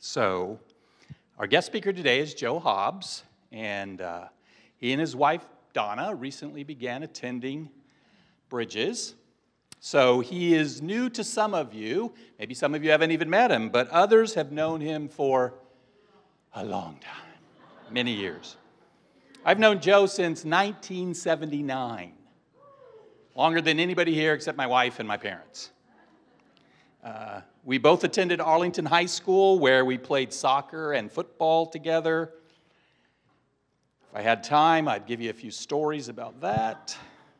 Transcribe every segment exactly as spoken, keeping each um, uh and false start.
So, our guest speaker today is Joe Hobbs, and uh, he and his wife Donna recently began attending Bridges. So he is new to some of you. Maybe some of you haven't even met him, but others have known him for a long time, many years. I've known Joe since nineteen seventy-nine, longer than anybody here except my wife and my parents. Uh, we both attended Arlington High School, where we played soccer and football together. If I had time, I'd give you a few stories about that.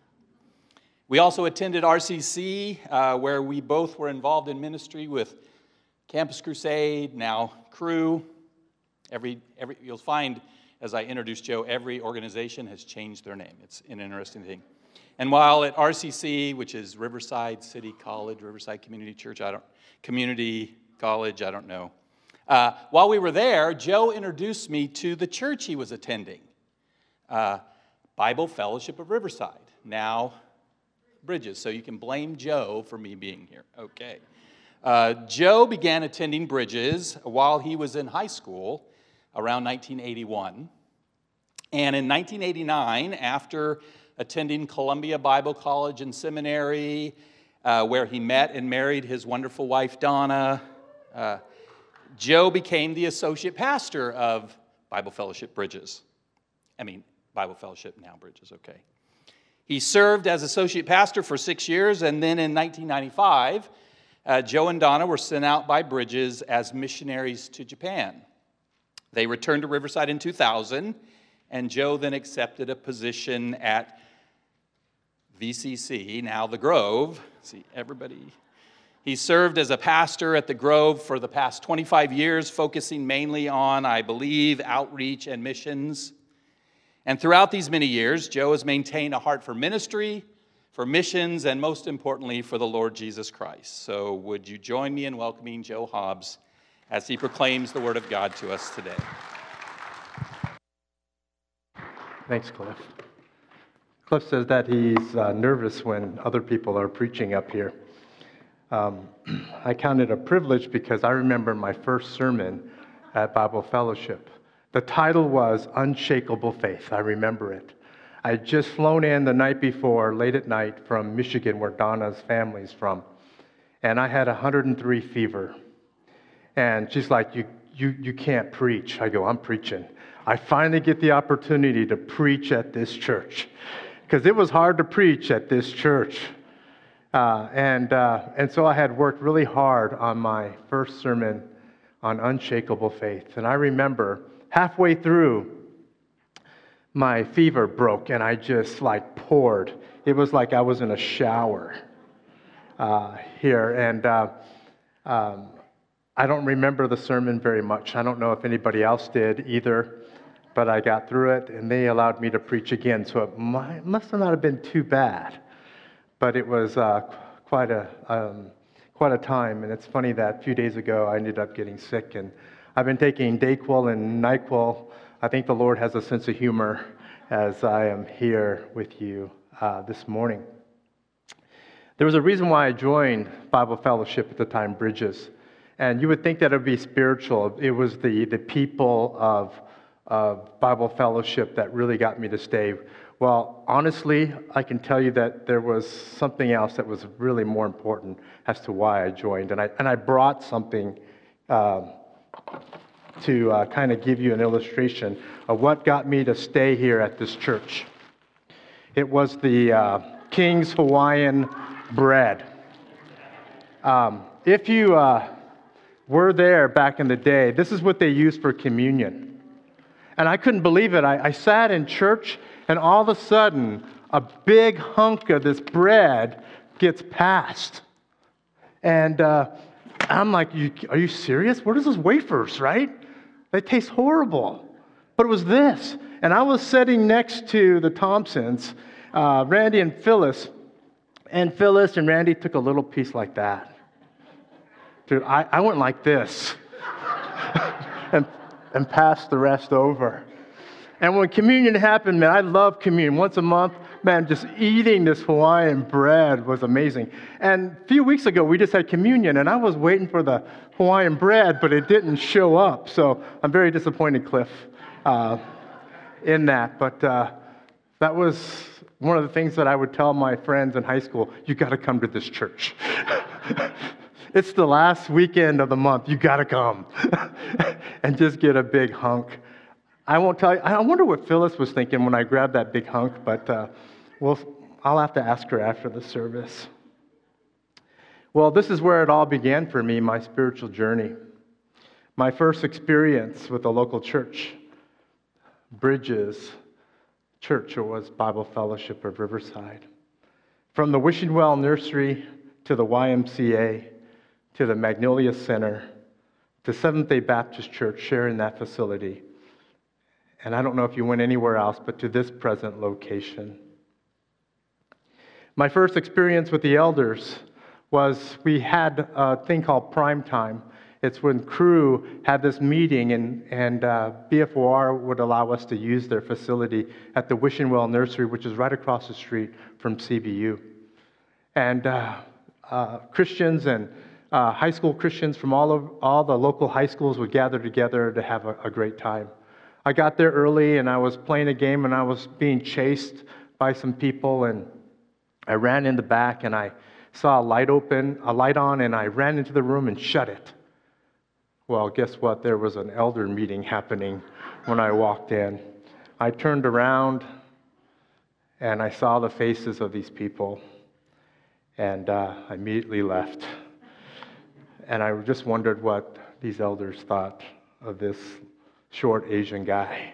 We also attended R C C, uh, where we both were involved in ministry with Campus Crusade, now Cru. Every, every, you'll find, as I introduce Joe, every organization has changed their name. It's an interesting thing. And while at R C C, which is Riverside City College, Riverside Community Church, I don't, Community College, I don't know. Uh, while we were there, Joe introduced me to the church he was attending, uh, Bible Fellowship of Riverside, now Bridges. So you can blame Joe for me being here. Okay. Uh, Joe began attending Bridges while he was in high school around nineteen eighty-one. And in nineteen eighty-nine, after attending Columbia Bible College and Seminary, uh, where he met and married his wonderful wife, Donna, uh, Joe became the associate pastor of Bible Fellowship Bridges. I mean, Bible Fellowship, now Bridges, okay. He served as associate pastor for six years, and then in nineteen ninety-five, uh, Joe and Donna were sent out by Bridges as missionaries to Japan. They returned to Riverside in two thousand, and Joe then accepted a position at V C C, now the Grove. See, everybody. He served as a pastor at the Grove for the past twenty-five years, focusing mainly on, I believe, outreach and missions. And throughout these many years, Joe has maintained a heart for ministry, for missions, and most importantly, for the Lord Jesus Christ. So would you join me in welcoming Joe Hobbs as he proclaims the Word of God to us today? Thanks, Cliff. Cliff says that he's uh, nervous when other people are preaching up here. Um, I count it a privilege because I remember my first sermon at Bible Fellowship. The title was Unshakable Faith. I remember it. I had just flown in the night before, late at night, from Michigan, where Donna's family's from. And I had one hundred three fever. And she's like, you, you, you can't preach. I go, I'm preaching. I finally get the opportunity to preach at this church, because it was hard to preach at this church. Uh, and, uh, and so I had worked really hard on my first sermon on unshakable faith. And I remember halfway through, my fever broke, and I just like poured. It was like I was in a shower uh, here. And uh, um, I don't remember the sermon very much. I don't know if anybody else did either. But I got through it, and they allowed me to preach again. So it might, must not have been too bad, but it was uh, quite a um, quite a time. And it's funny that a few days ago I ended up getting sick, and I've been taking Dayquil and NyQuil. I think the Lord has a sense of humor as I am here with you uh, this morning. There was a reason why I joined Bible Fellowship at the time, Bridges, and you would think that it would be spiritual. It was the the people of of Bible Fellowship that really got me to stay. Well, honestly, I can tell you that there was something else that was really more important as to why I joined. And I and I brought something um, to uh, kind of give you an illustration of what got me to stay here at this church. It was the uh, King's Hawaiian bread. Um, if you uh, were there back in the day, this is what they used for communion. And I couldn't believe it. I, I sat in church, and all of a sudden, a big hunk of this bread gets passed. And uh, I'm like, you, are you serious? What is those wafers, right? They taste horrible. But it was this. And I was sitting next to the Thompsons, uh, Randy and Phyllis. And Phyllis and Randy took a little piece like that. Dude, I, I went like this. and and pass the rest over. And when communion happened, man, I love communion. Once a month, Man, just eating this Hawaiian bread was amazing. And a few weeks ago, we just had communion, and I was waiting for the Hawaiian bread, but it didn't show up. So I'm very disappointed, Cliff, uh, in that. But uh, that was one of the things that I would tell my friends in high school. You got to come to this church. It's the last weekend of the month. You got to come and just get a big hunk. I won't tell you. I wonder what Phyllis was thinking when I grabbed that big hunk, but uh, well, I'll have to ask her after the service. Well, this is where it all began for me, my spiritual journey. My first experience with a local church, Bridges Church, or was Bible Fellowship of Riverside. From the Wishing Well Nursery to the Y M C A to the Magnolia Center to Seventh-day Baptist Church, sharing that facility. And I don't know if you went anywhere else, but to this present location. My first experience with the elders was we had a thing called Prime Time. It's when Crew had this meeting, and, and uh, B F O R would allow us to use their facility at the Wishing Well Nursery, which is right across the street from C B U. And uh, uh, Christians and uh, high school Christians from all, of, all the local high schools would gather together to have a, a great time. I got there early, and I was playing a game, and I was being chased by some people, and I ran in the back, and I saw a light open, a light on, and I ran into the room and shut it. Well, guess what? There was an elder meeting happening when I walked in. I turned around, and I saw the faces of these people, and uh, I immediately left. And I just wondered what these elders thought of this short Asian guy.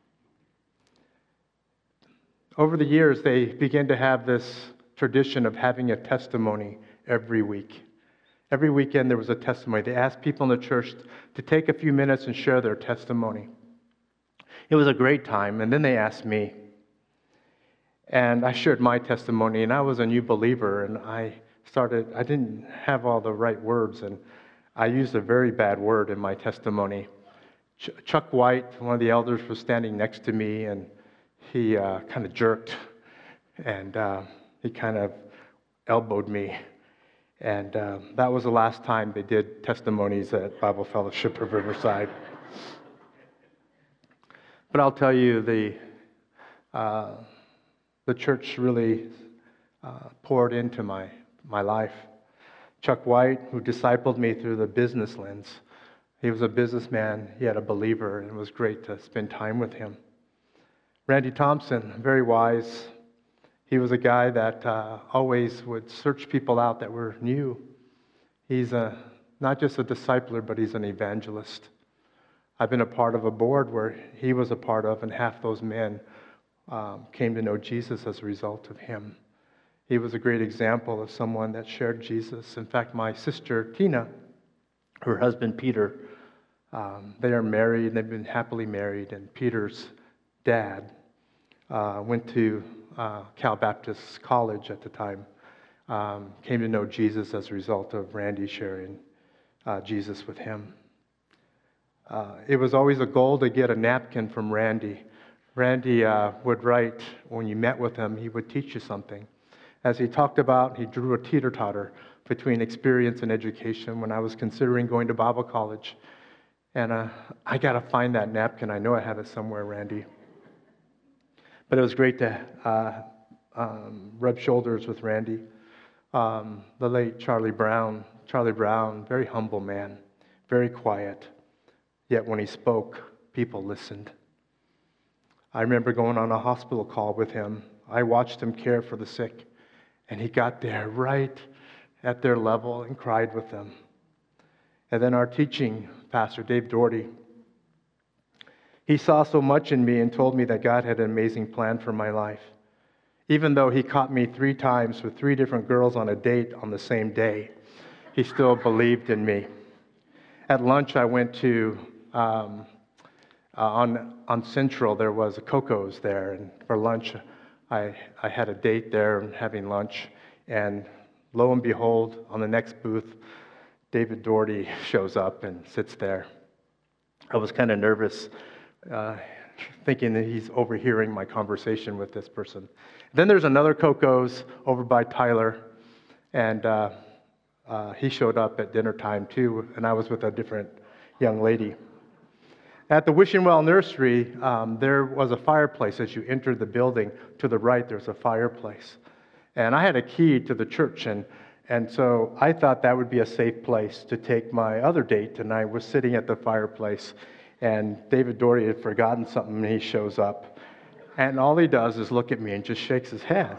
Over the years, they began to have this tradition of having a testimony every week. Every weekend there was a testimony. They asked people in the church to take a few minutes and share their testimony. It was a great time, and then they asked me. And I shared my testimony, and I was a new believer, and I started, I didn't have all the right words, and I used a very bad word in my testimony. Ch- Chuck White, one of the elders, was standing next to me, and he uh, kind of jerked, and uh, he kind of elbowed me. And uh, that was the last time they did testimonies at Bible Fellowship of Riverside. But I'll tell you, the uh, the church really uh, poured into my, my life. Chuck White, who discipled me through the business lens, he was a businessman, he had a believer, and it was great to spend time with him. Randy Thompson, very wise. He was a guy that uh, always would search people out that were new. He's a, not just a discipler, but he's an evangelist. I've been a part of a board where he was a part of, and half those men um, came to know Jesus as a result of him. He was a great example of someone that shared Jesus. In fact, my sister, Tina, her husband, Peter, um, they are married, and they've been happily married, and Peter's dad uh, went to uh, Cal Baptist College at the time, um, came to know Jesus as a result of Randy sharing uh, Jesus with him. Uh, it was always a goal to get a napkin from Randy. Randy uh, would write, when you met with him, he would teach you something. As he talked about, he drew a teeter-totter between experience and education when I was considering going to Bible college. And uh, I got to find that napkin. I know I have it somewhere, Randy. But it was great to uh, um, rub shoulders with Randy. Um, the late Charlie Brown. Charlie Brown, very humble man, very quiet. Yet when he spoke, people listened. I remember going on a hospital call with him. I watched him care for the sick. And he got there right at their level and cried with them. And then our teaching pastor, Dave Doherty, he saw so much in me and told me that God had an amazing plan for my life. Even though he caught me three times with three different girls on a date on the same day, he still believed in me. At lunch, I went to, um, uh, on, on Central, there was a Coco's there, and for lunch, I, I had a date there and having lunch, and lo and behold, on the next booth, David Doherty shows up and sits there. I was kind of nervous. Uh, thinking that he's overhearing my conversation with this person. Then there's another Coco's over by Tyler, and uh, uh, he showed up at dinner time too, and I was with a different young lady. At the Wishing Well Nursery, um, there was a fireplace. As you entered the building, to the right, there's a fireplace. And I had a key to the church, and, and so I thought that would be a safe place to take my other date, and I was sitting at the fireplace, and David Doherty had forgotten something, and he shows up. And all he does is look at me and just shakes his head.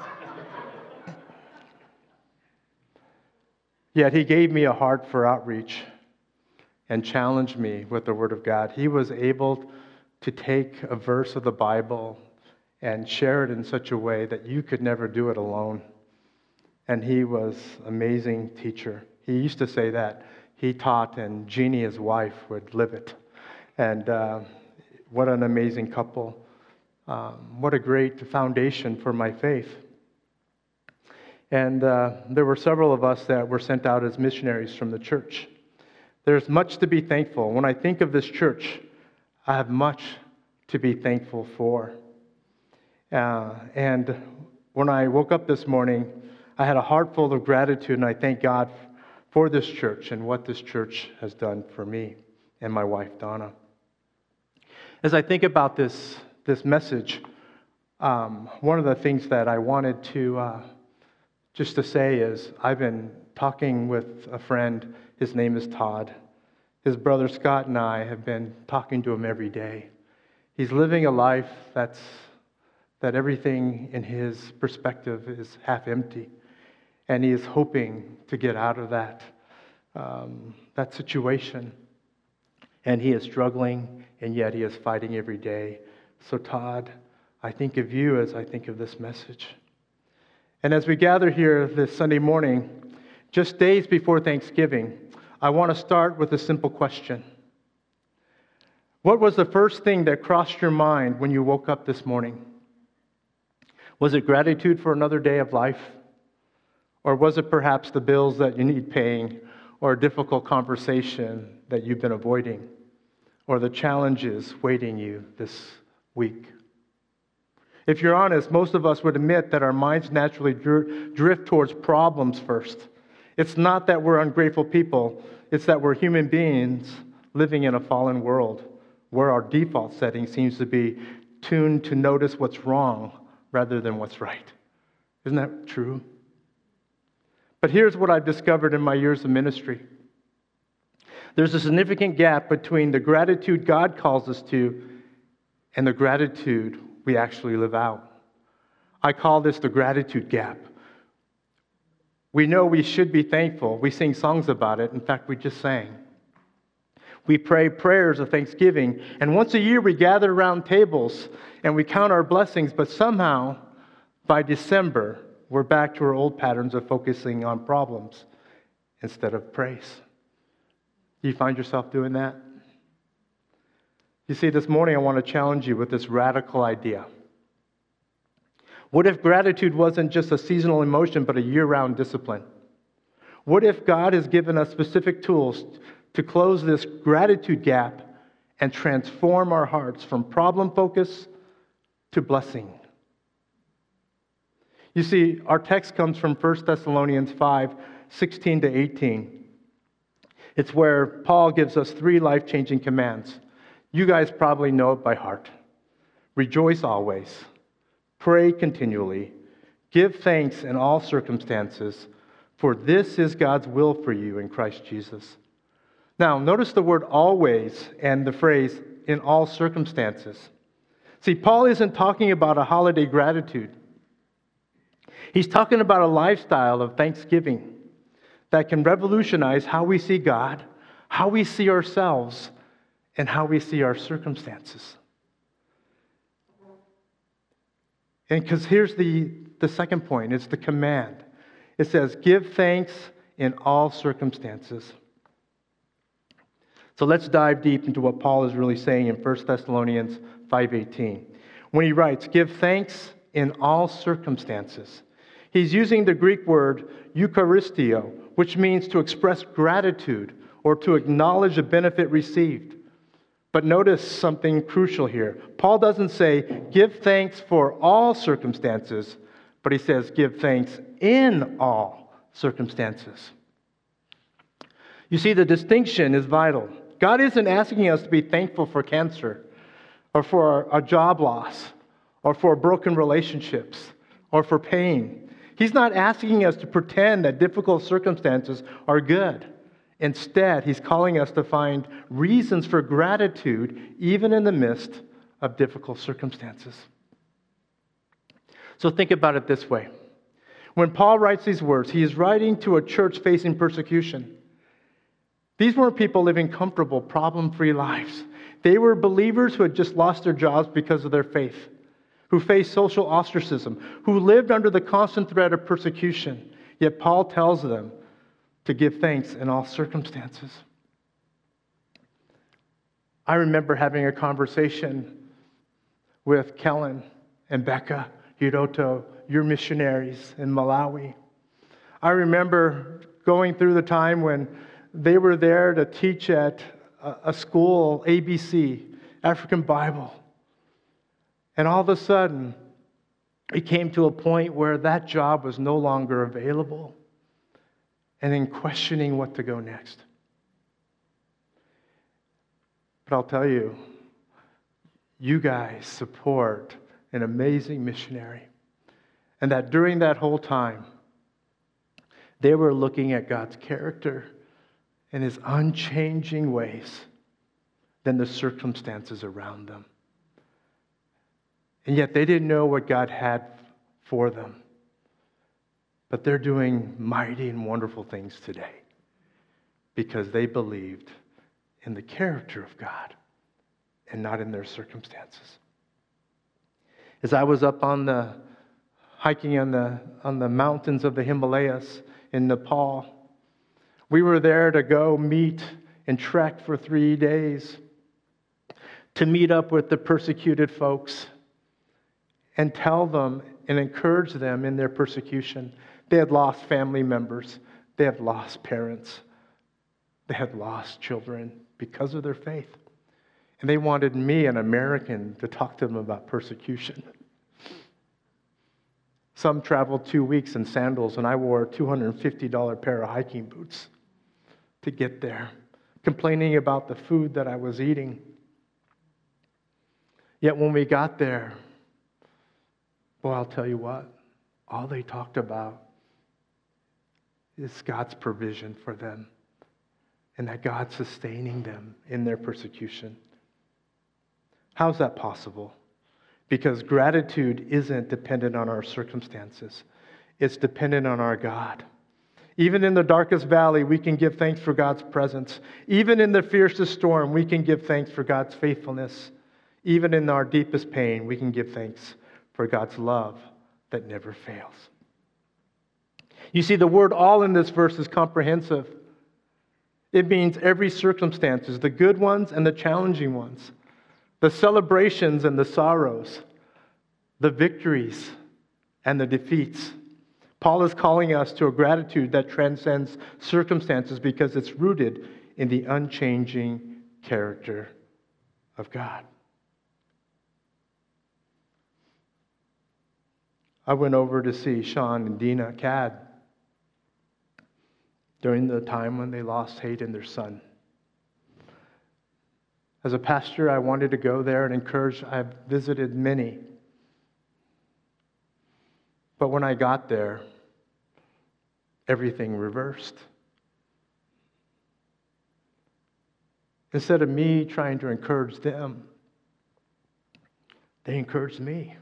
Yet he gave me a heart for outreach and challenged me with the Word of God. He was able to take a verse of the Bible and share it in such a way that you could never do it alone. And he was an amazing teacher. He used to say that he taught, and Jeannie, his wife, would live it. And uh, what an amazing couple. Um, what a great foundation for my faith. And uh, there were several of us that were sent out as missionaries from the church. There's much to be thankful. When I think of this church, I have much to be thankful for. Uh, and when I woke up this morning, I had a heart full of gratitude, and I thank God for this church and what this church has done for me and my wife, Donna. As I think about this, this message, um, one of the things that I wanted to uh, just to say is I've been talking with a friend. His name is Todd. His brother Scott and I have been talking to him every day. He's living a life that's that everything in his perspective is half empty, and he is hoping to get out of that um, that situation. And he is struggling, and yet he is fighting every day. So Todd, I think of you as I think of this message. And as we gather here this Sunday morning, just days before Thanksgiving, I want to start with a simple question. What was the first thing that crossed your mind when you woke up this morning? Was it gratitude for another day of life? Or was it perhaps the bills that you need paying, or a difficult conversation that you've been avoiding, or the challenges waiting you this week? If you're honest, most of us would admit that our minds naturally drift towards problems first. It's not that we're ungrateful people, it's that we're human beings living in a fallen world where our default setting seems to be tuned to notice what's wrong rather than what's right. Isn't that true? But here's what I've discovered in my years of ministry. There's a significant gap between the gratitude God calls us to and the gratitude we actually live out. I call this the gratitude gap. We know we should be thankful. We sing songs about it. In fact, we just sang. We pray prayers of thanksgiving. And once a year, we gather around tables and we count our blessings. But somehow, by December, we're back to our old patterns of focusing on problems instead of praise. Do you find yourself doing that? You see, this morning I want to challenge you with this radical idea. What if gratitude wasn't just a seasonal emotion, but a year-round discipline? What if God has given us specific tools to close this gratitude gap and transform our hearts from problem focus to blessing? You see, our text comes from First Thessalonians five, sixteen to eighteen. It's where Paul gives us three life-changing commands. You guys probably know it by heart. Rejoice always. Pray continually. Give thanks in all circumstances, for this is God's will for you in Christ Jesus. Now, notice the word always and the phrase in all circumstances. See, Paul isn't talking about a holiday gratitude. He's talking about a lifestyle of thanksgiving that can revolutionize how we see God, how we see ourselves, and how we see our circumstances. And because here's the, the second point, it's the command. It says, give thanks in all circumstances. So let's dive deep into what Paul is really saying in First Thessalonians five eighteen. When he writes, give thanks in all circumstances. He's using the Greek word eucharistio, which means to express gratitude or to acknowledge a benefit received. But notice something crucial here. Paul doesn't say, give thanks for all circumstances, but he says, give thanks in all circumstances. You see, the distinction is vital. God isn't asking us to be thankful for cancer, or for a job loss, or for broken relationships, or for pain. He's not asking us to pretend that difficult circumstances are good. Instead, he's calling us to find reasons for gratitude even in the midst of difficult circumstances. So think about it this way. When Paul writes these words, he is writing to a church facing persecution. These weren't people living comfortable, problem-free lives. They were believers who had just lost their jobs because of their faith, who faced social ostracism, who lived under the constant threat of persecution. Yet Paul tells them to give thanks in all circumstances. I remember having a conversation with Kellen and Becca Hiroto, your missionaries in Malawi. I remember going through the time when they were there to teach at a school, A B C, African Bible. And all of a sudden, it came to a point where that job was no longer available, and in questioning what to go next. But I'll tell you, you guys support an amazing missionary. And that during that whole time, they were looking at God's character and His unchanging ways than the circumstances around them. And yet they didn't know what God had for them. But they're doing mighty and wonderful things today because they believed in the character of God and not in their circumstances. As I was up on the hiking on the on the mountains of the Himalayas in Nepal, we were there to go meet and trek for three days to meet up with the persecuted folks and tell them and encourage them in their persecution. They had lost family members. They had lost parents. They had lost children because of their faith. And they wanted me, an American, to talk to them about persecution. Some traveled two weeks in sandals, and I wore a two hundred fifty dollars pair of hiking boots to get there, complaining about the food that I was eating. Yet when we got there, well, I'll tell you what, all they talked about is God's provision for them and that God's sustaining them in their persecution. How's that possible? Because gratitude isn't dependent on our circumstances. It's dependent on our God. Even in the darkest valley, we can give thanks for God's presence. Even in the fiercest storm, we can give thanks for God's faithfulness. Even in our deepest pain, we can give thanks for God's love that never fails. You see, the word all in this verse is comprehensive. It means every circumstances, the good ones and the challenging ones, the celebrations and the sorrows, the victories and the defeats. Paul is calling us to a gratitude that transcends circumstances because it's rooted in the unchanging character of God. I went over to see Sean and Dina Cad during the time when they lost Hayden, their son. As a pastor, I wanted to go there and encourage. I've visited many. But when I got there, everything reversed. Instead of me trying to encourage them, they encouraged me.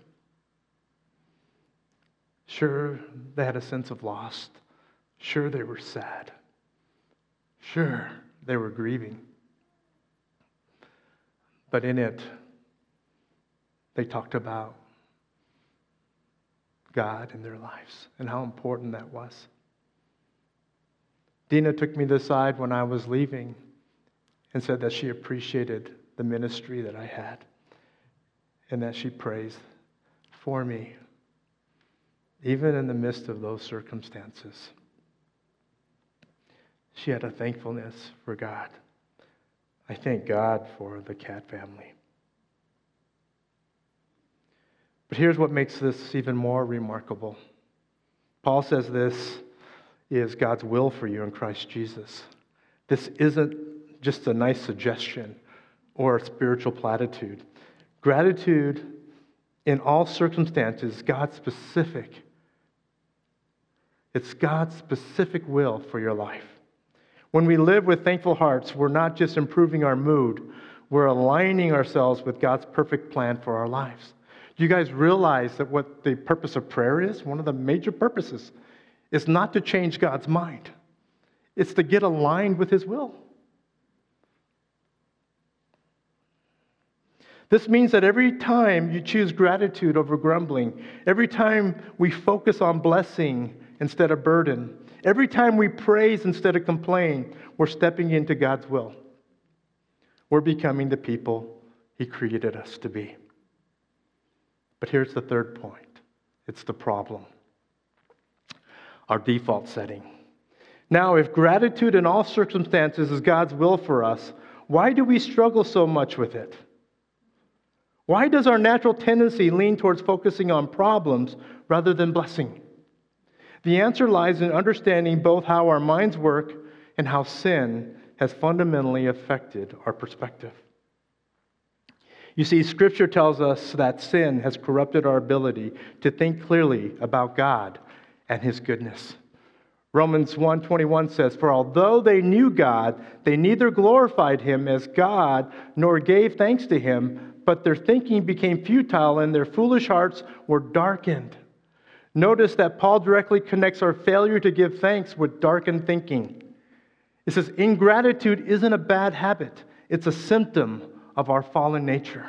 Sure, they had a sense of loss. Sure, they were sad. Sure, they were grieving. But in it, they talked about God in their lives and how important that was. Dina took me aside when I was leaving and said that she appreciated the ministry that I had and that she praised for me, even in the midst of those circumstances. She had a thankfulness for God. I thank God for the Cat family. But here's what makes this even more remarkable. Paul says this is God's will for you in Christ Jesus. This isn't just a nice suggestion or a spiritual platitude. Gratitude in all circumstances, God's specific. It's God's specific will for your life. When we live with thankful hearts, we're not just improving our mood, we're aligning ourselves with God's perfect plan for our lives. Do you guys realize that what the purpose of prayer is? One of the major purposes is not to change God's mind. It's to get aligned with His will. This means that every time you choose gratitude over grumbling, every time we focus on blessing instead of burden, every time we praise instead of complain, we're stepping into God's will. We're becoming the people He created us to be. But here's the third point. It's the problem. Our default setting. Now, if gratitude in all circumstances is God's will for us, why do we struggle so much with it? Why does our natural tendency lean towards focusing on problems rather than blessing? The answer lies in understanding both how our minds work and how sin has fundamentally affected our perspective. You see, Scripture tells us that sin has corrupted our ability to think clearly about God and His goodness. Romans one twenty-one says, "For although they knew God, they neither glorified Him as God nor gave thanks to Him, but their thinking became futile and their foolish hearts were darkened." Notice that Paul directly connects our failure to give thanks with darkened thinking. It says, ingratitude isn't a bad habit. It's a symptom of our fallen nature.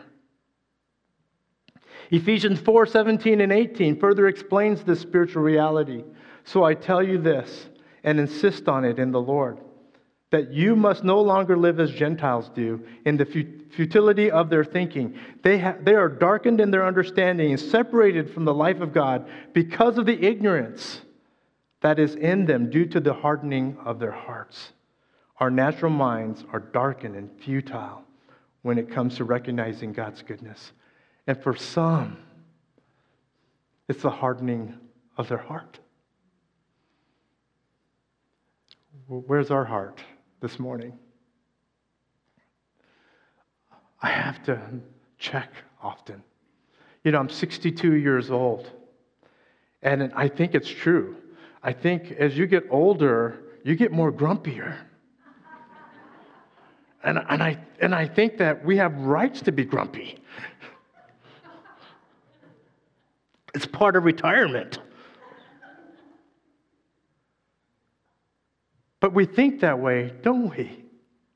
Ephesians four seventeen and eighteen further explains this spiritual reality. "So I tell you this, and insist on it in the Lord, that you must no longer live as Gentiles do, in the futility of their thinking. They, ha- they are darkened in their understanding and separated from the life of God because of the ignorance that is in them due to the hardening of their hearts." Our natural minds are darkened and futile when it comes to recognizing God's goodness. And for some, it's the hardening of their heart. Where's our heart this morning? I have to check often. You know, I'm sixty-two years old, and I think it's true. I think as you get older, you get more grumpier. And, and, I, and I think that we have rights to be grumpy. It's part of retirement. But we think that way, don't we?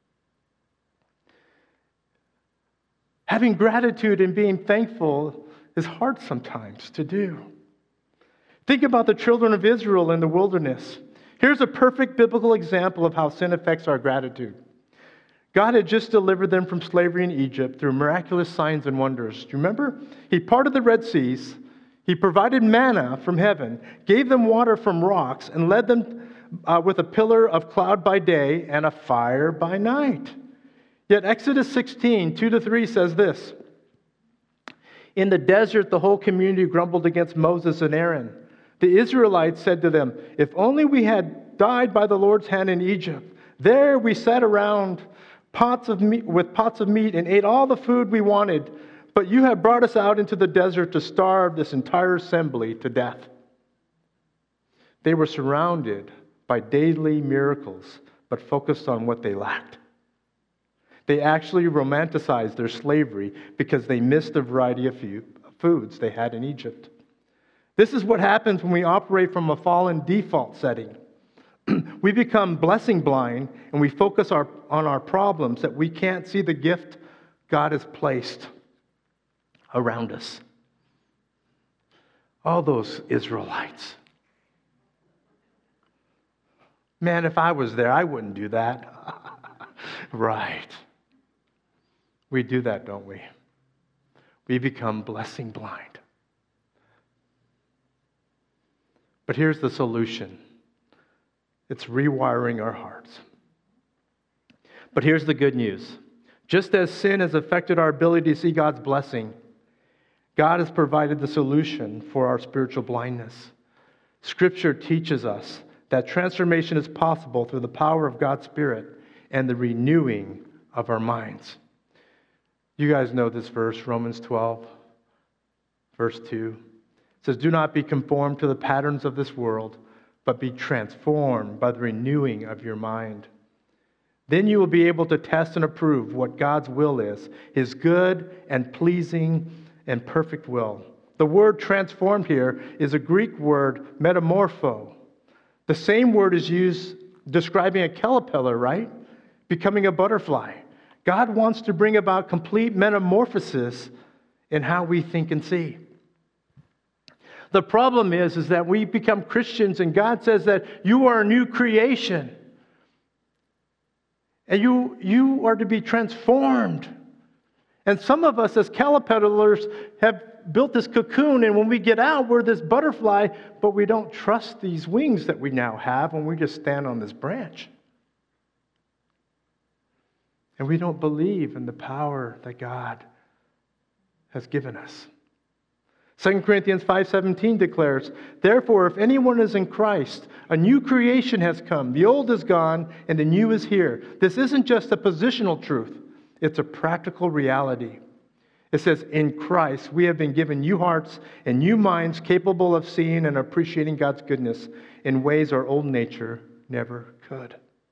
Having gratitude and being thankful is hard sometimes to do. Think about the children of Israel in the wilderness. Here's a perfect biblical example of how sin affects our gratitude. God had just delivered them from slavery in Egypt through miraculous signs and wonders. Do you remember? He parted the Red Seas. He provided manna from heaven, gave them water from rocks, and led them uh, with a pillar of cloud by day and a fire by night. Yet Exodus sixteen, two to three says this: "In the desert, the whole community grumbled against Moses and Aaron. The Israelites said to them, 'If only we had died by the Lord's hand in Egypt. There we sat around pots of meat, with pots of meat and ate all the food we wanted. But you have brought us out into the desert to starve this entire assembly to death.'" They were surrounded by daily miracles, but focused on what they lacked. They actually romanticized their slavery because they missed the variety of foods they had in Egypt. This is what happens when we operate from a fallen default setting. We become blessing blind, and we focus our, on our problems that we can't see the gift God has placed around us. All those Israelites. Man, if I was there, I wouldn't do that. Right. We do that, don't we? We become blessing blind. But here's the solution. It's rewiring our hearts. But here's the good news. Just as sin has affected our ability to see God's blessing, God has provided the solution for our spiritual blindness. Scripture teaches us that transformation is possible through the power of God's Spirit and the renewing of our minds. You guys know this verse, Romans twelve, verse two. It says, "Do not be conformed to the patterns of this world, but be transformed by the renewing of your mind. Then you will be able to test and approve what God's will is, His good and pleasing and perfect will." The word transformed here is a Greek word, metamorpho. The same word is used describing a caterpillar, right? Becoming a butterfly. God wants to bring about complete metamorphosis in how we think and see. The problem is, is that we become Christians and God says that you are a new creation. And you, you are to be transformed. And some of us as caterpillars have built this cocoon, and when we get out, we're this butterfly, but we don't trust these wings that we now have when we just stand on this branch. And we don't believe in the power that God has given us. Second Corinthians five seventeen declares, "Therefore, if anyone is in Christ, a new creation has come. The old is gone, and the new is here." This isn't just a positional truth. It's a practical reality. It says, in Christ, we have been given new hearts and new minds capable of seeing and appreciating God's goodness in ways our old nature never could.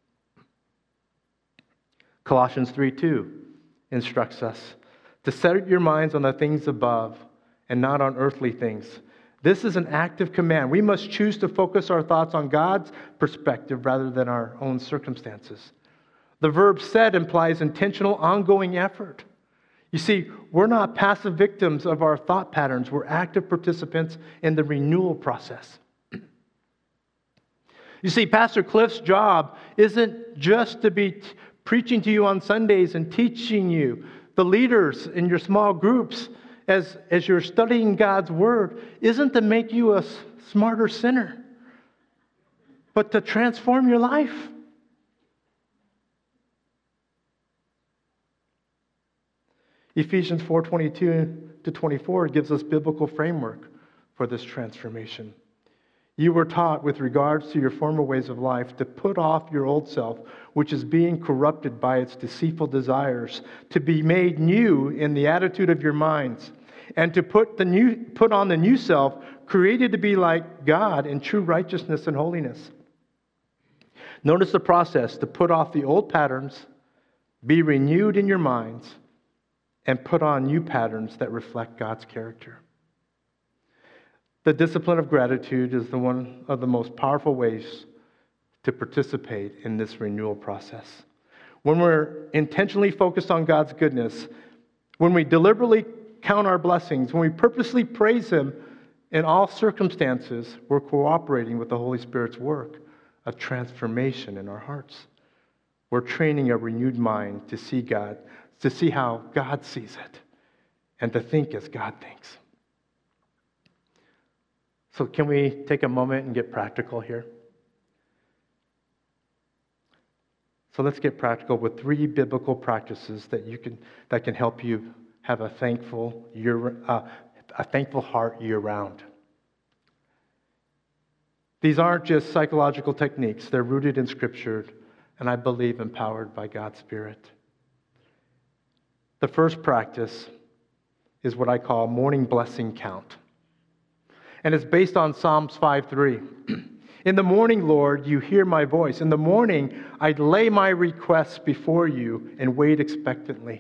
Colossians three two instructs us to set your minds on the things above and not on earthly things. This is an active command. We must choose to focus our thoughts on God's perspective rather than our own circumstances. The verb set implies intentional, ongoing effort. You see, we're not passive victims of our thought patterns. We're active participants in the renewal process. You see, Pastor Cliff's job isn't just to be t- preaching to you on Sundays and teaching you. The leaders in your small groups, as, as you're studying God's Word, isn't to make you a s- smarter sinner, but to transform your life. Ephesians four twenty-two to twenty-four gives us biblical framework for this transformation. You were taught with regards to your former ways of life to put off your old self, which is being corrupted by its deceitful desires, to be made new in the attitude of your minds, and to put the new put on the new self, created to be like God in true righteousness and holiness. Notice the process: to put off the old patterns, be renewed in your minds, and put on new patterns that reflect God's character. The discipline of gratitude is the one of the most powerful ways to participate in this renewal process. When we're intentionally focused on God's goodness, when we deliberately count our blessings, when we purposely praise Him in all circumstances, we're cooperating with the Holy Spirit's work of transformation in our hearts. We're training a renewed mind to see God, to see how God sees it, and to think as God thinks. So can we take a moment and get practical here? So let's get practical with three biblical practices that you can that can help you have a thankful year, uh, a thankful heart year round. These aren't just psychological techniques; they're rooted in Scripture, and I believe empowered by God's Spirit. The first practice is what I call morning blessing count. And it's based on Psalms five three. In the morning, Lord, you hear my voice. In the morning, I lay my requests before you and wait expectantly.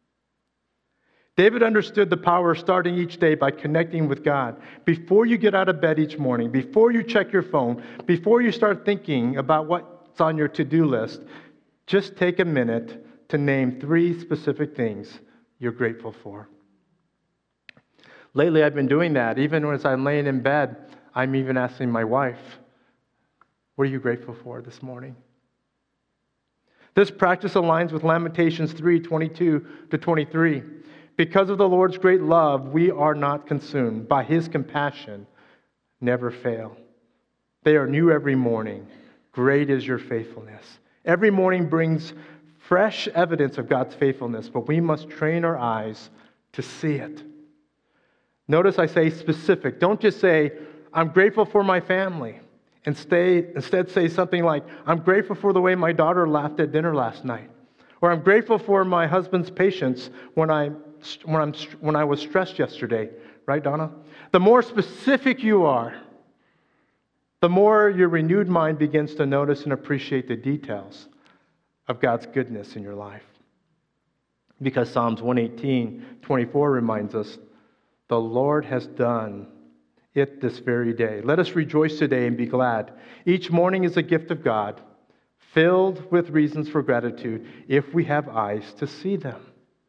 David understood the power of starting each day by connecting with God. Before you get out of bed each morning, before you check your phone, before you start thinking about what's on your to-do list, just take a minute to name three specific things you're grateful for. Lately, I've been doing that. Even as I'm laying in bed, I'm even asking my wife, what are you grateful for this morning? This practice aligns with Lamentations three twenty-two to twenty-three. Because of the Lord's great love, we are not consumed. By His compassion, never fail. They are new every morning. Great is your faithfulness. Every morning brings fresh evidence of God's faithfulness, but we must train our eyes to see it. Notice I say specific. Don't just say, I'm grateful for my family. And stay, instead say something like, I'm grateful for the way my daughter laughed at dinner last night. Or I'm grateful for my husband's patience when I, when, I'm, when I was stressed yesterday. Right, Donna? The more specific you are, the more your renewed mind begins to notice and appreciate the details of God's goodness in your life. Because Psalms one eighteen, twenty-four reminds us, the Lord has done it this very day. Let us rejoice today and be glad. Each morning is a gift of God, filled with reasons for gratitude if we have eyes to see them.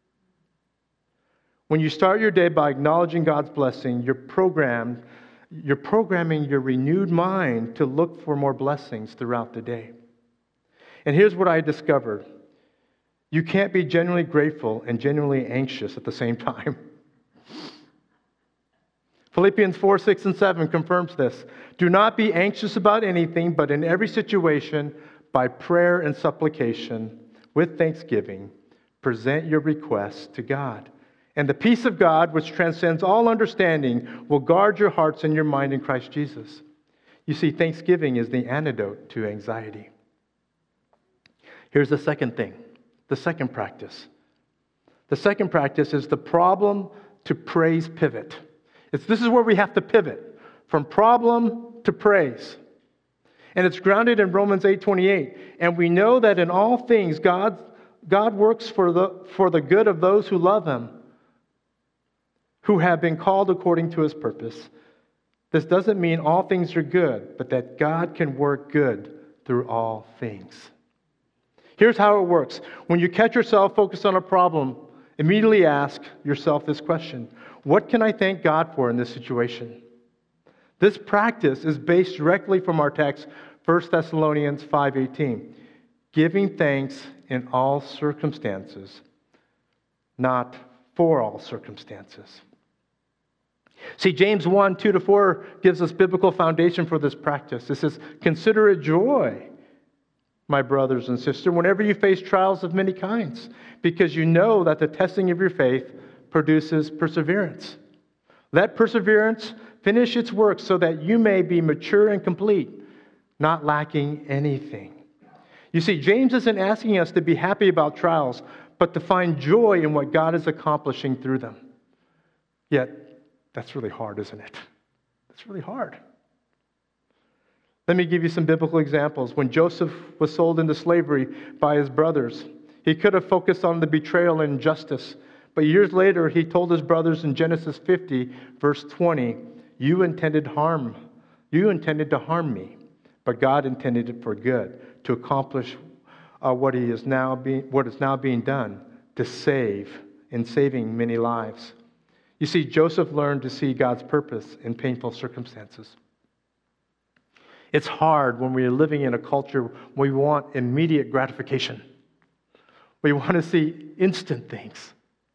When you start your day by acknowledging God's blessing, you're programmed, you're programming your renewed mind to look for more blessings throughout the day. And here's what I discovered. You can't be genuinely grateful and genuinely anxious at the same time. Philippians four, six, and seven confirms this. Do not be anxious about anything, but in every situation, by prayer and supplication, with thanksgiving, present your requests to God. And the peace of God, which transcends all understanding, will guard your hearts and your mind in Christ Jesus. You see, thanksgiving is the antidote to anxiety. Here's the second thing, the second practice. The second practice is the problem to praise pivot. It's, this is where we have to pivot from problem to praise. And it's grounded in Romans eight twenty-eight. And we know that in all things God, God works for the, for the good of those who love Him, who have been called according to His purpose. This doesn't mean all things are good, but that God can work good through all things. Here's how it works. When you catch yourself focused on a problem, immediately ask yourself this question. What can I thank God for in this situation? This practice is based directly from our text, First Thessalonians five eighteen. Giving thanks in all circumstances, not for all circumstances. See, James one, two to four gives us biblical foundation for this practice. It says, consider it joy, my brothers and sisters, whenever you face trials of many kinds, because you know that the testing of your faith produces perseverance. Let perseverance finish its work so that you may be mature and complete, not lacking anything. You see, James isn't asking us to be happy about trials, but to find joy in what God is accomplishing through them. Yet, that's really hard, isn't it? It's really hard. Let me give you some biblical examples. When Joseph was sold into slavery by his brothers, he could have focused on the betrayal and injustice. But years later, he told his brothers in Genesis fifty, verse twenty, you intended harm. You intended to harm me, but God intended it for good, to accomplish uh, what he is now being, what is now being done, to save, in saving many lives. You see, Joseph learned to see God's purpose in painful circumstances. It's hard when we are living in a culture where we want immediate gratification. We want to see instant things.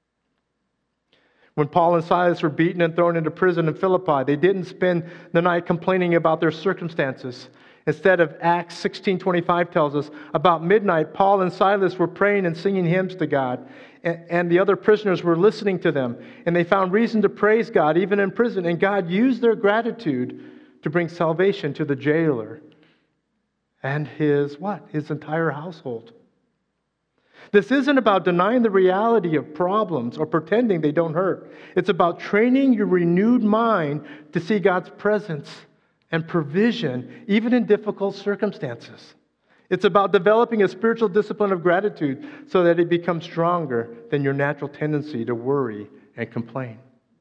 When Paul and Silas were beaten and thrown into prison in Philippi, they didn't spend the night complaining about their circumstances. Instead of Acts sixteen twenty-five tells us, about midnight, Paul and Silas were praying and singing hymns to God, and the other prisoners were listening to them, and they found reason to praise God even in prison, and God used their gratitude to bring salvation to the jailer and his what? His entire household. This isn't about denying the reality of problems or pretending they don't hurt. It's about training your renewed mind to see God's presence and provision even in difficult circumstances. It's about developing a spiritual discipline of gratitude so that it becomes stronger than your natural tendency to worry and complain.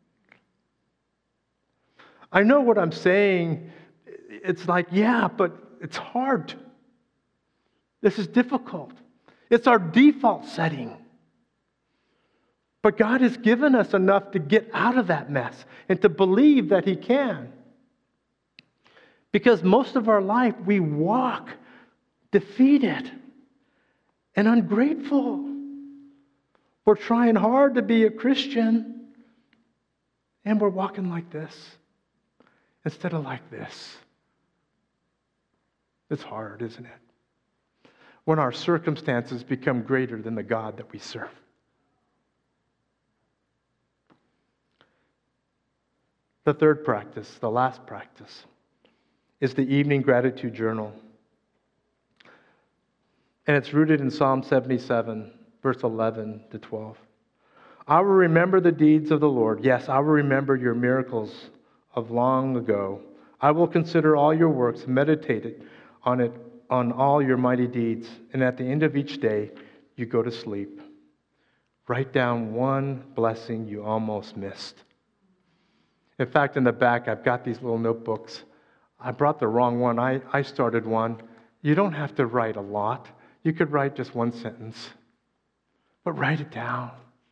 I know what I'm saying. It's like, yeah, but it's hard. This is difficult. It's our default setting. But God has given us enough to get out of that mess and to believe that He can. Because most of our life we walk defeated and ungrateful. We're trying hard to be a Christian and we're walking like this instead of like this. It's hard, isn't it? when our circumstances become greater than the God that we serve. The third practice, the last practice, is the evening gratitude journal. And it's rooted in Psalm seventy-seven, verse eleven to twelve. I will remember the deeds of the Lord. Yes, I will remember your miracles of long ago. I will consider all your works, meditate on it, on all your mighty deeds. And at the end of each day, you go to sleep. Write down one blessing you almost missed. In fact, in the back, I've got these little notebooks. I brought the wrong one. I, I started one. You don't have to write a lot. You could write just one sentence. But write it down.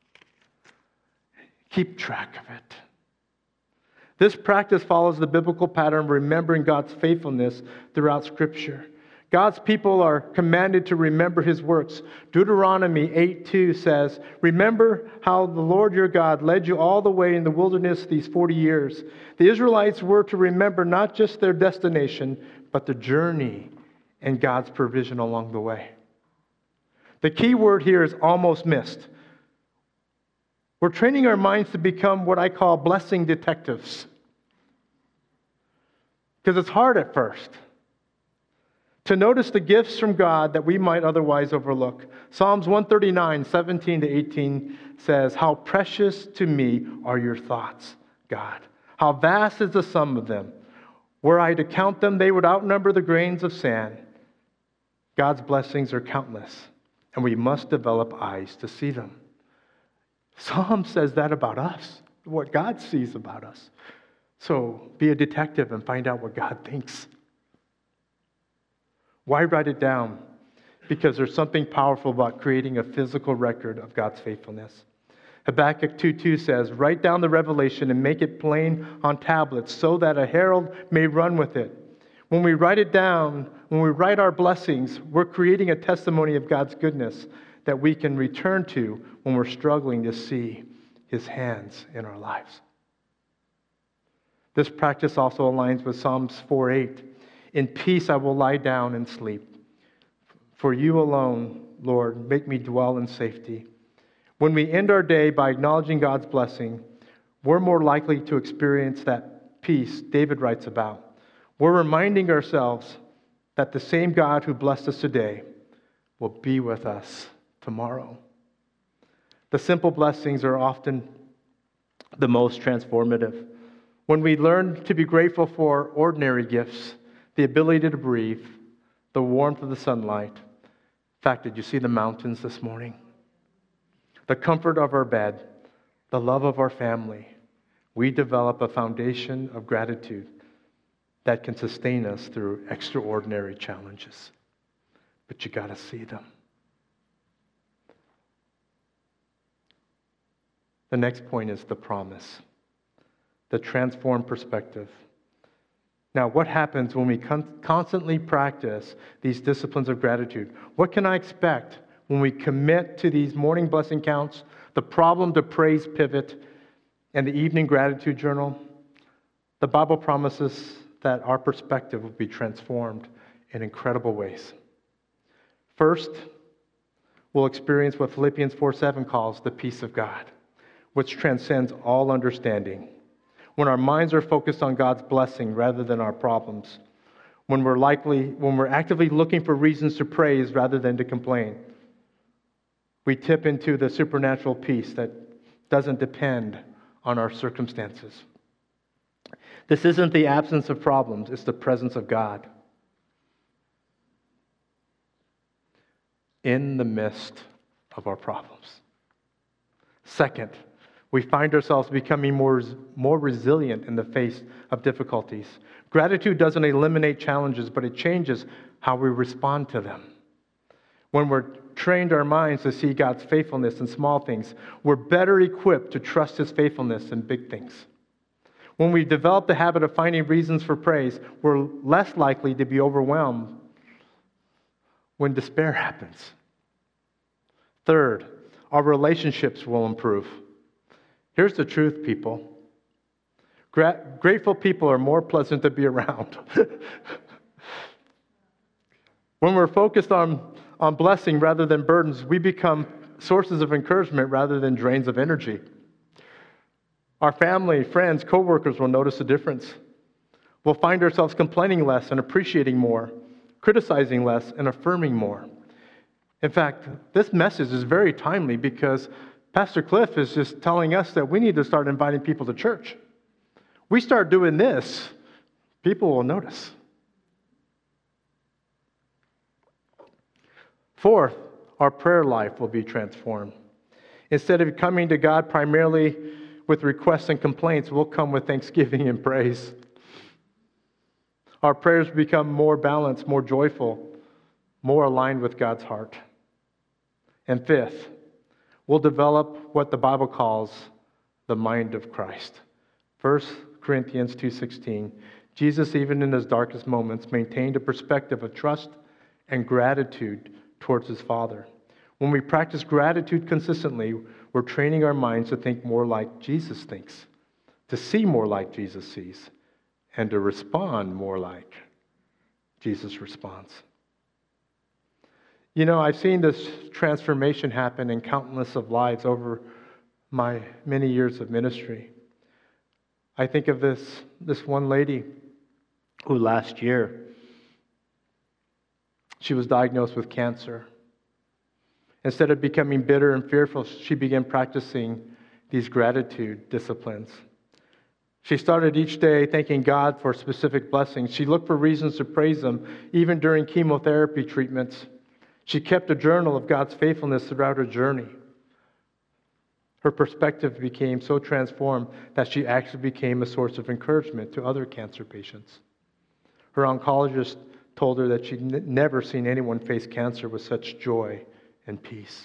Keep track of it. This practice follows the biblical pattern of remembering God's faithfulness throughout Scripture. God's people are commanded to remember His works. Deuteronomy eight two says, remember how the Lord your God led you all the way in the wilderness these forty years. The Israelites were to remember not just their destination, but the journey and God's provision along the way. The key word here is almost missed. We're training our minds to become what I call blessing detectives. Because it's hard at first to notice the gifts from God that we might otherwise overlook. Psalms one thirty-nine, seventeen to eighteen says, how precious to me are your thoughts, God. How vast is the sum of them. Were I to count them, they would outnumber the grains of sand. God's blessings are countless, and we must develop eyes to see them. Psalm says that about us, what God sees about us. So be a detective and find out what God thinks. Why write it down? Because there's something powerful about creating a physical record of God's faithfulness. Habakkuk two two says, write down the revelation and make it plain on tablets so that a herald may run with it. When we write it down, when we write our blessings, we're creating a testimony of God's goodness that we can return to when we're struggling to see His hands in our lives. This practice also aligns with Psalms four eight. In peace I will lie down and sleep. For you alone, Lord, make me dwell in safety. When we end our day by acknowledging God's blessing, we're more likely to experience that peace David writes about. We're reminding ourselves that the same God who blessed us today will be with us tomorrow. The simple blessings are often the most transformative. When we learn to be grateful for ordinary gifts, the ability to breathe, the warmth of the sunlight. In fact, did you see the mountains this morning? The comfort of our bed, the love of our family. We develop a foundation of gratitude that can sustain us through extraordinary challenges. But you got to see them. The next point is the promise, the transformed perspective. Now, what happens when we con- constantly practice these disciplines of gratitude? What can I expect when we commit to these morning blessing counts, the problem to praise pivot, and the evening gratitude journal? The Bible promises that our perspective will be transformed in incredible ways. First, we'll experience what Philippians four seven calls the peace of God, which transcends all understanding. When our minds are focused on God's blessing rather than our problems, when we're likely, when we're actively looking for reasons to praise rather than to complain, we tip into the supernatural peace that doesn't depend on our circumstances. This isn't the absence of problems, it's the presence of God in the midst of our problems. Second, we find ourselves becoming more, more resilient in the face of difficulties. Gratitude doesn't eliminate challenges, but it changes how we respond to them. When we're trained our minds to see God's faithfulness in small things, we're better equipped to trust His faithfulness in big things. When we develop the habit of finding reasons for praise, we're less likely to be overwhelmed when despair happens. Third, our relationships will improve. Here's the truth, people. Gra- grateful people are more pleasant to be around. When we're focused on, on blessing rather than burdens, we become sources of encouragement rather than drains of energy. Our family, friends, coworkers will notice a difference. We'll find ourselves complaining less and appreciating more, criticizing less and affirming more. In fact, this message is very timely because Pastor Cliff is just telling us that we need to start inviting people to church. We start doing this, people will notice. Fourth, our prayer life will be transformed. Instead of coming to God primarily with requests and complaints, we'll come with thanksgiving and praise. Our prayers become more balanced, more joyful, more aligned with God's heart. And fifth, we'll develop what the Bible calls the mind of Christ. First Corinthians two sixteen, Jesus, even in his darkest moments, maintained a perspective of trust and gratitude towards his Father. When we practice gratitude consistently, we're training our minds to think more like Jesus thinks, to see more like Jesus sees, and to respond more like Jesus responds. You know, I've seen this transformation happen in countless of lives over my many years of ministry. I think of this, this one lady who last year, she was diagnosed with cancer. Instead of becoming bitter and fearful, she began practicing these gratitude disciplines. She started each day thanking God for specific blessings. She looked for reasons to praise Him, even during chemotherapy treatments. She kept a journal of God's faithfulness throughout her journey. Her perspective became so transformed that she actually became a source of encouragement to other cancer patients. Her oncologist told her that she'd n- never seen anyone face cancer with such joy and peace.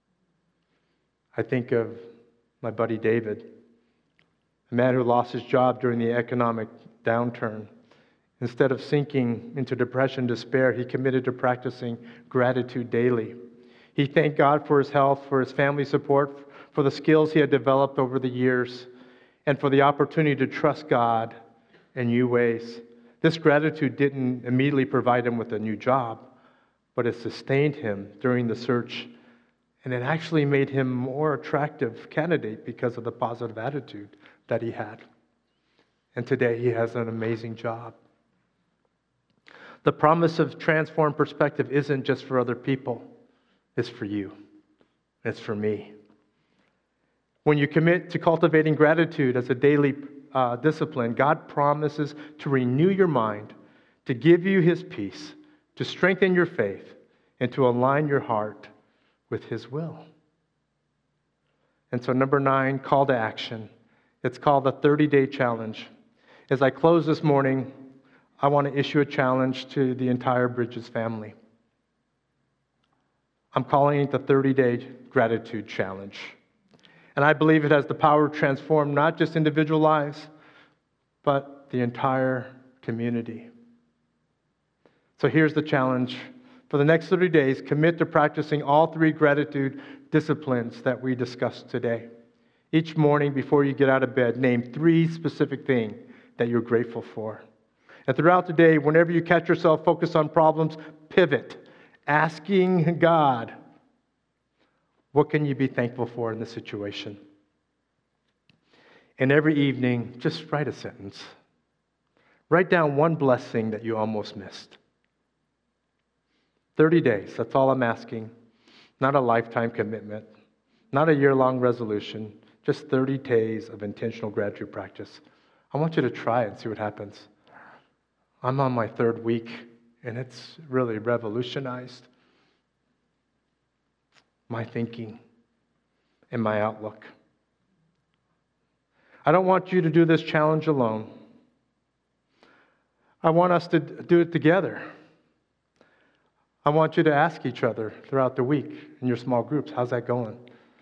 I think of my buddy David, a man who lost his job during the economic downturn. Instead of sinking into depression and despair, he committed to practicing gratitude daily. He thanked God for his health, for his family support, for the skills he had developed over the years, and for the opportunity to trust God in new ways. This gratitude didn't immediately provide him with a new job, but it sustained him during the search, and it actually made him a more attractive candidate because of the positive attitude that he had. And today he has an amazing job. The promise of transformed perspective isn't just for other people, it's for you. It's for me. When you commit to cultivating gratitude as a daily uh, discipline, God promises to renew your mind, to give you His peace, to strengthen your faith, and to align your heart with His will. And so number nine, call to action. It's called the thirty-day challenge. As I close this morning, I want to issue a challenge to the entire Bridges family. I'm calling it the thirty-day gratitude challenge. And I believe it has the power to transform not just individual lives, but the entire community. So here's the challenge. For the next thirty days, commit to practicing all three gratitude disciplines that we discussed today. Each morning before you get out of bed, name three specific things that you're grateful for. And throughout the day, whenever you catch yourself focused on problems, pivot, asking God, what can you be thankful for in this situation? And every evening, just write a sentence. Write down one blessing that you almost missed. thirty days, that's all I'm asking. Not a lifetime commitment, not a year-long resolution, just thirty days of intentional gratitude practice. I want you to try it and see what happens. I'm on my third week, and it's really revolutionized my thinking and my outlook. I don't want you to do this challenge alone. I want us to do it together. I want you to ask each other throughout the week in your small groups, how's that going?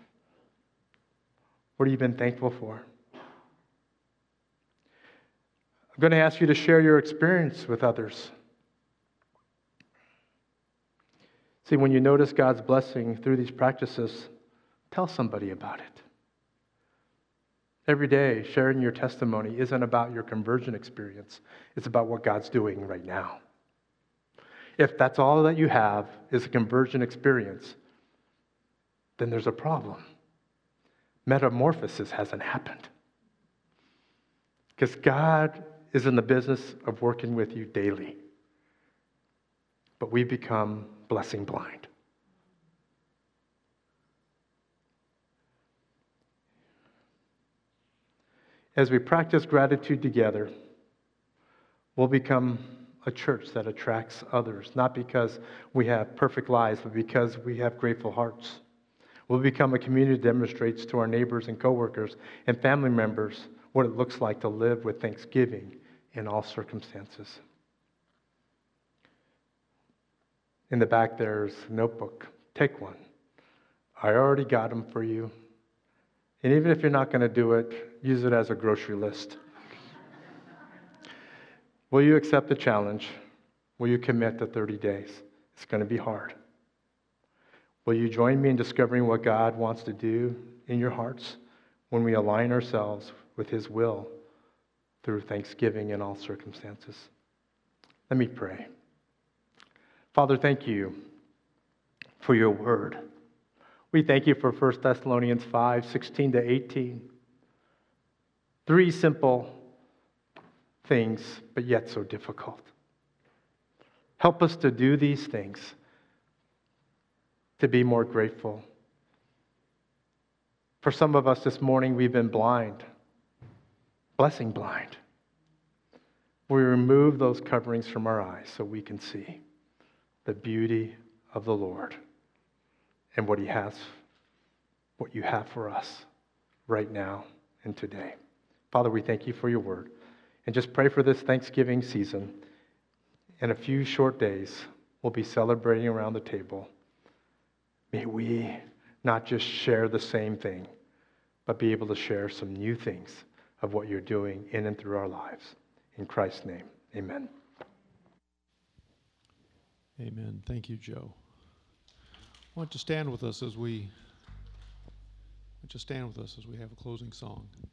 What have you been thankful for? I'm going to ask you to share your experience with others. See, when you notice God's blessing through these practices, tell somebody about it. Every day, sharing your testimony isn't about your conversion experience. It's about what God's doing right now. If that's all that you have is a conversion experience, then there's a problem. Metamorphosis hasn't happened. Because God is in the business of working with you daily. But we become blessing blind. As we practice gratitude together, we'll become a church that attracts others, not because we have perfect lives, but because we have grateful hearts. We'll become a community that demonstrates to our neighbors and coworkers and family members what it looks like to live with thanksgiving in all circumstances. In the back there's a notebook. Take one. I already got them for you. And even if you're not going to do it, use it as a grocery list. Will you accept the challenge? Will you commit to thirty days? It's going to be hard. Will you join me in discovering what God wants to do in your hearts when we align ourselves with His will through thanksgiving in all circumstances? Let me pray. Father, thank you for your word. We thank you for First Thessalonians five, sixteen to eighteen. Three simple things, but yet so difficult. Help us to do these things, to be more grateful. For some of us this morning, we've been blind, blessing blind. We remove those coverings from our eyes so we can see the beauty of the Lord and what He has, what you have for us right now and today. Father, we thank you for your word. And just pray for this Thanksgiving season. In a few short days, we'll be celebrating around the table. May we not just share the same thing, but be able to share some new things of what you're doing in and through our lives. In Christ's name, amen. Amen. Thank you, Joe. I want you to stand with us as we, I want you to stand with us as we have a closing song.